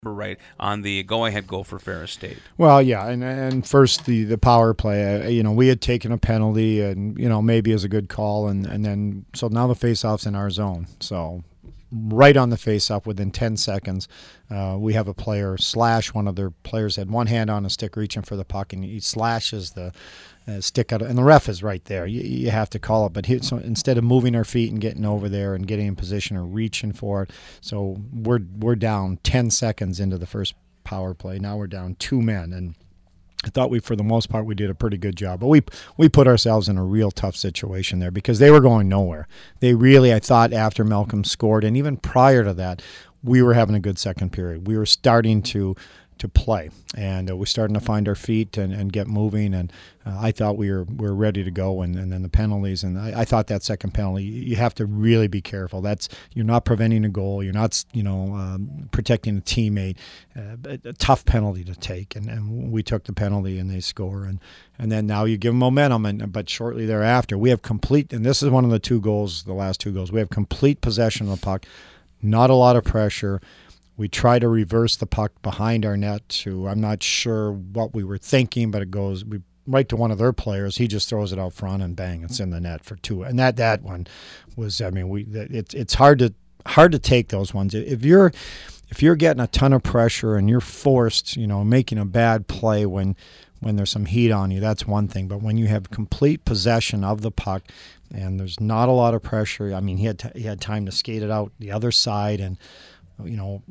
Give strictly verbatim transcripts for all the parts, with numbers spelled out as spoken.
right on the go-ahead goal for Ferris State. Well, yeah, and and first the, the power play, uh, you know, we had taken a penalty, and you know maybe as a good call, and, and then so now the face-off's in our zone. So right on the face-off, within ten seconds, uh, we have a player slash one of their players had one hand on a stick reaching for the puck, and he slashes the uh, stick out, and the ref is right there. You, you have to call it, but he, so instead of moving our feet and getting over there and getting in position or reaching for it, so we're we're down ten seconds into the first power play. Now we're down two men, and I thought we, for the most part, we did a pretty good job. But we we put ourselves in a real tough situation there because they were going nowhere. They really, I thought, after Malcolm scored, and even prior to that, we were having a good second period. We were starting to to play, and uh, we're starting to find our feet and, and get moving. And uh, I thought we were we were ready to go. And, and then the penalties, and I, I thought that second penalty, you have to really be careful. That's you're not preventing a goal. You're not you know um, protecting a teammate. Uh, a, a tough penalty to take, and, and we took the penalty, and they score. And and then now you give them momentum. And but shortly thereafter, we have complete. And this is one of the two goals, the last two goals. We have complete possession of the puck. Not a lot of pressure. We try to reverse the puck behind our net to, I'm not sure what we were thinking, but it goes we, right to one of their players. He just throws it out front, and bang, it's in the net for two. And that that one was, I mean, we it's it's hard to hard to take those ones. If you're if you're getting a ton of pressure and you're forced, you know, making a bad play when when there's some heat on you, that's one thing. But when you have complete possession of the puck and there's not a lot of pressure, I mean, he had t- he had time to skate it out the other side, and you know.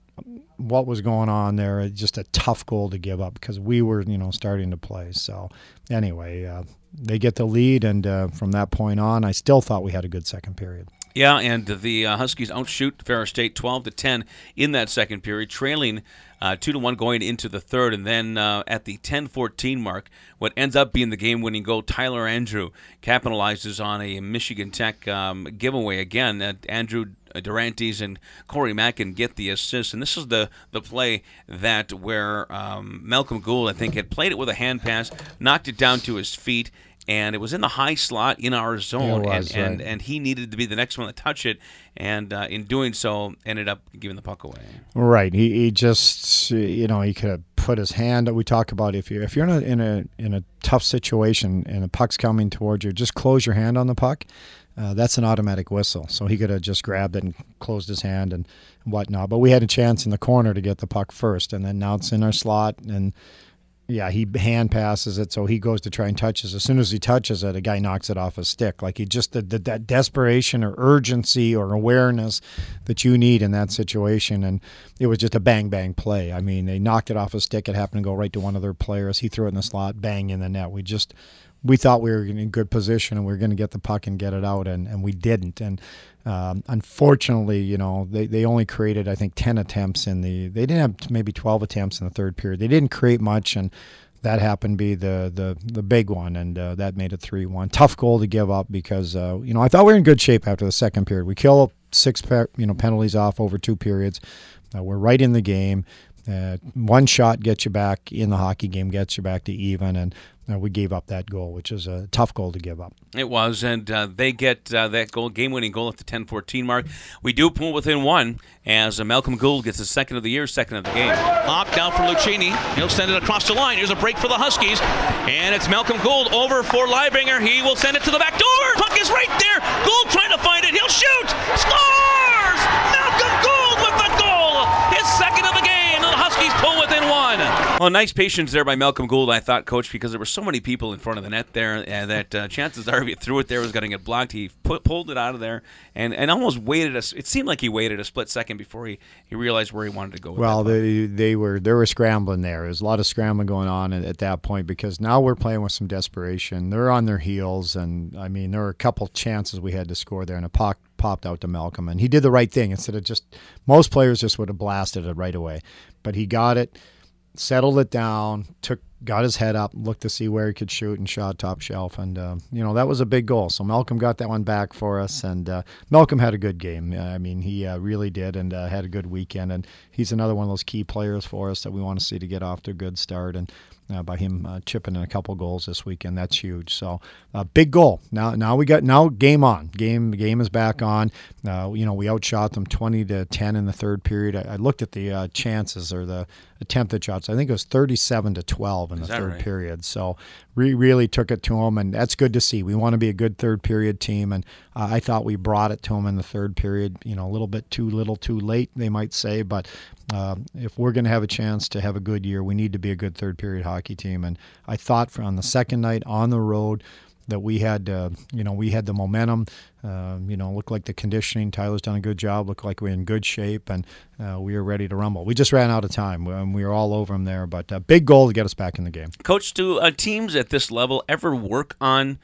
What was going on there, just a tough goal to give up because we were, you know, starting to play. So anyway, uh, they get the lead, and uh, from that point on, I still thought we had a good second period. Yeah, and the uh, Huskies outshoot Ferris State twelve to ten in that second period, trailing uh, two to one going into the third, and then uh, at the ten fourteen mark, what ends up being the game-winning goal, Tyler Andrew capitalizes on a Michigan Tech um, giveaway again. Uh, Andrew Durantes and Corey Mackin get the assist, and this is the, the play that where um, Malcolm Gould, I think, had played it with a hand pass, knocked it down to his feet, and it was in the high slot in our zone, was, and, and, right. and he needed to be the next one to touch it, and uh, in doing so, ended up giving the puck away. Right. He he just, you know, he could have put his hand. We talk about if you if you're in a in a in a tough situation and the puck's coming towards you, just close your hand on the puck. Uh, that's an automatic whistle. So he could have just grabbed it and closed his hand and whatnot. But we had a chance in the corner to get the puck first, and then now it's in our slot, and yeah, he hand passes it, so he goes to try and touch it. As soon as he touches it, a guy knocks it off his stick. Like he just the, the that desperation or urgency or awareness that you need in that situation, and it was just a bang bang play. I mean, they knocked it off his stick. It happened to go right to one of their players. He threw it in the slot, bang in the net. We just we thought we were in good position and we were going to get the puck and get it out, and, and we didn't. And um, unfortunately, you know, they, they only created, I think, ten attempts in the – they didn't have maybe twelve attempts in the third period. They didn't create much, and that happened to be the the, the big one, and uh, that made it three one. Tough goal to give up because, uh, you know, I thought we were in good shape after the second period. We kill six pe- you know penalties off over two periods. Uh, we're right in the game. Uh, one shot gets you back in the hockey game, gets you back to even, and uh, we gave up that goal, which is a tough goal to give up. It was, and uh, they get uh, that goal, game-winning goal at the ten fourteen mark. We do pull within one as uh, Malcolm Gould gets the second of the year, second of the game. Hawk down for Lucchini. He'll send it across the line. Here's a break for the Huskies, and it's Malcolm Gould over for Leibinger. He will send it to the back door. Puck is right there. Gould trying to find it. He'll shoot. Scores! Malcolm Gould with the goal. His second of the game. The Huskies pull within one. Well, nice patience there by Malcolm Gould, I thought, Coach, because there were so many people in front of the net there uh, that uh, chances are if he threw it there was going to get blocked. He put, pulled it out of there and, and almost waited. A, it seemed like he waited a split second before he, he realized where he wanted to go with well, that they they were they were scrambling there. There was a lot of scrambling going on at, at that point because now we're playing with some desperation. They're on their heels, and I mean there were a couple chances we had to score there, and a puck popped out to Malcolm, and he did the right thing. Instead of just most players just would have blasted it right away, but he got it. Settled it down, took got his head up, looked to see where he could shoot, and shot top shelf. And, uh, you know, that was a big goal. So Malcolm got that one back for us. And uh, Malcolm had a good game. I mean, he uh, really did, and uh, had a good weekend. And he's another one of those key players for us that we want to see to get off to a good start. And Uh, by him uh, chipping in a couple goals this weekend, that's huge. So, uh, big goal. Now, now we got now game on. Game game is back on. Uh, you know, we outshot them twenty to ten in the third period. I, I looked at the uh, chances or the attempted shots. I think it was thirty-seven to twelve in Is the that third right? period. So, we really took it to them, and that's good to see. We want to be a good third period team, and uh, I thought we brought it to them in the third period. You know, a little bit too little, too late, they might say, but uh, if we're going to have a chance to have a good year, we need to be a good third period hockey team. And I thought for on the second night on the road that we had, uh, you know, we had the momentum. Uh, you know, looked like the conditioning. Tyler's done a good job. Looked like we're in good shape, and uh, we were ready to rumble. We just ran out of time, and we were all over them there. But a big goal to get us back in the game. Coach, do uh, teams at this level ever work on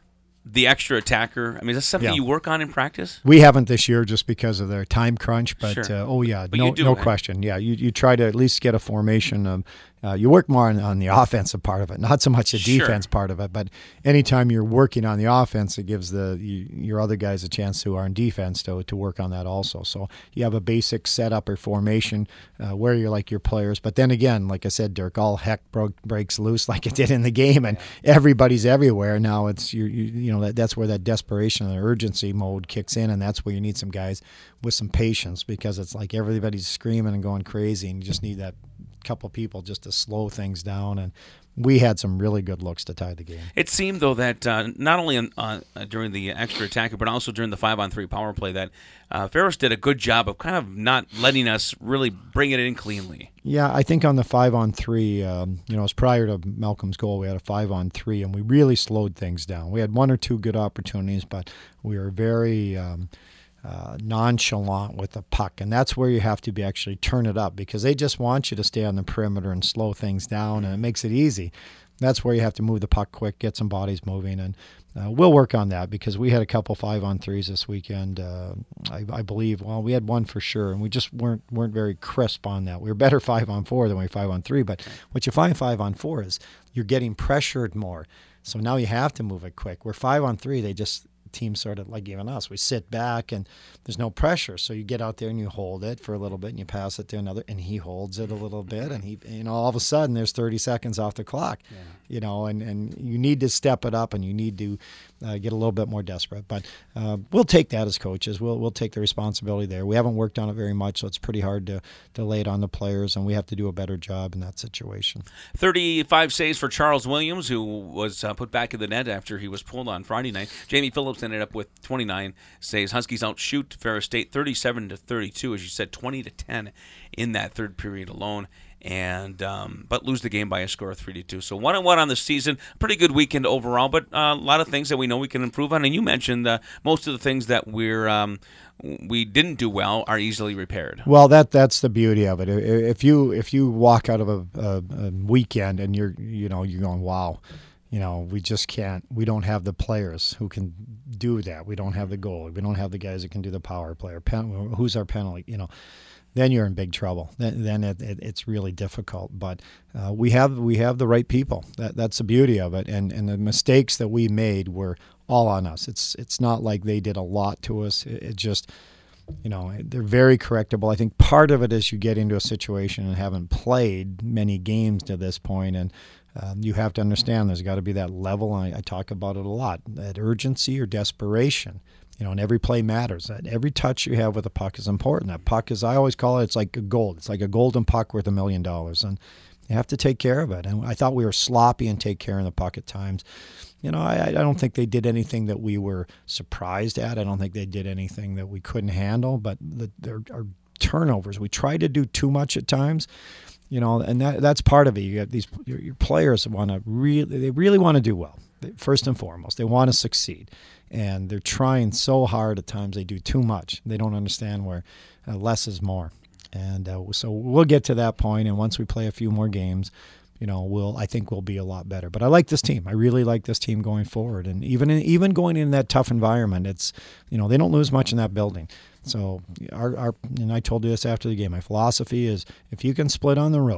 the extra attacker? I mean, is that something Yeah. you work on in practice? We haven't this year just because of their time crunch, but Sure. uh, oh yeah, But no, you do, no right? question. Yeah, you you try to at least get a formation. Of, uh, you work more on, on the offensive part of it, not so much the Sure. defense part of it. But anytime you're working on the offense, it gives the you, your other guys a chance who are in defense to to work on that also. So you have a basic setup or formation uh, where you're like your players. But then again, like I said, Dirk, all heck broke, breaks loose like it did in the game, and everybody's everywhere now. It's you you, you know that that's where that desperation and urgency mode kicks in, and that's where you need some guys with some patience, because it's like everybody's screaming and going crazy, and you just need that couple people just to slow things down. And we had some really good looks to tie the game. It seemed, though, that uh, not only in, uh, during the extra attacker, but also during the five-on-three power play, that uh, Ferris did a good job of kind of not letting us really bring it in cleanly. Yeah, I think on the five on three, um, you know, it was prior to Malcolm's goal, we had a five on three, and we really slowed things down. We had one or two good opportunities, but we were very um, uh, nonchalant with the puck, and that's where you have to be actually turn it up, because they just want you to stay on the perimeter and slow things down, and it makes it easy. That's where you have to move the puck quick, get some bodies moving, and uh, we'll work on that, because we had a couple five on threes this weekend. Uh, I, I believe, well, we had one for sure, and we just weren't weren't very crisp on that. We were better five on four than we five on three, but what you find five on four is you're getting pressured more, so now you have to move it quick. Where five on three, they just teams sort of like even us, we sit back and there's no pressure, so you get out there and you hold it for a little bit and you pass it to another, and he holds it a little bit, and he, you know, all of a sudden there's thirty seconds off the clock. Yeah. You know, and and you need to step it up, and you need to uh, get a little bit more desperate. But uh, we'll take that as coaches. We'll we'll take the responsibility there. We haven't worked on it very much, so it's pretty hard to, to lay it on the players, and we have to do a better job in that situation. thirty-five saves for Charles Williams, who was uh, put back in the net after he was pulled on Friday night. Jamie Phillips ended up with twenty-nine saves. Huskies outshoot Ferris State thirty-seven to thirty-two, as you said, twenty to ten in that third period alone. And um, but lose the game by a score of three to two. So one and one on the season, pretty good weekend overall. But uh, a lot of things that we know we can improve on. And you mentioned uh, most of the things that we're um, we didn't do well are easily repaired. Well, that that's the beauty of it. If you if you walk out of a, a, a weekend and you're you know you're going, wow, you know, we just can't. We don't have the players who can do that. We don't have the goal. We don't have the guys that can do the power play. Or pen, who's our penalty? You know. Then you're in big trouble. Then, then it, it, it's really difficult. But uh, we have we have the right people. That that's the beauty of it. And and the mistakes that we made were all on us. It's it's not like they did a lot to us. It, it just, you know, they're very correctable. I think part of it is you get into a situation and haven't played many games to this point, and um, you have to understand there's got to be that level. And I, I talk about it a lot. That urgency or desperation. You know, and every play matters. Every touch you have with a puck is important. That puck is, I always call it, it's like a gold. It's like a golden puck worth a million dollars. And you have to take care of it. And I thought we were sloppy and take care of the puck at times. You know, I, I don't think they did anything that we were surprised at. I don't think they did anything that we couldn't handle. But the, there are turnovers. We try to do too much at times. You know, and that that's part of it. You got these your, your players want to really, they really want to do well. They, first and foremost, they want to succeed. And they're trying so hard at times. They do too much. They don't understand where uh, less is more. And uh, so we'll get to that point. And once we play a few more games, you know, we'll I think we'll be a lot better. But I like this team. I really like this team going forward. And even in, even going in that tough environment, it's, you know, they don't lose much in that building. So our, our and I told you this after the game. My philosophy is if you can split on the road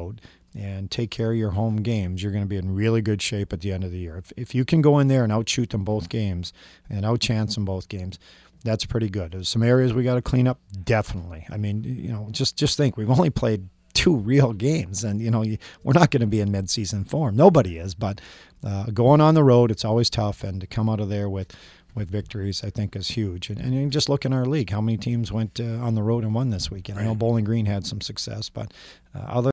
and take care of your home games, you're going to be in really good shape at the end of the year. If, if you can go in there and outshoot them both games and outchance them both games, that's pretty good. There's some areas we got to clean up, definitely. I mean, you know, just just think, we've only played two real games, and you know, we're not going to be in midseason form. Nobody is, but uh, going on the road, it's always tough, and to come out of there with with victories, I think, is huge. And, and you just look in our league, how many teams went uh, on the road and won this weekend. Right. I know Bowling Green had some success, but uh, other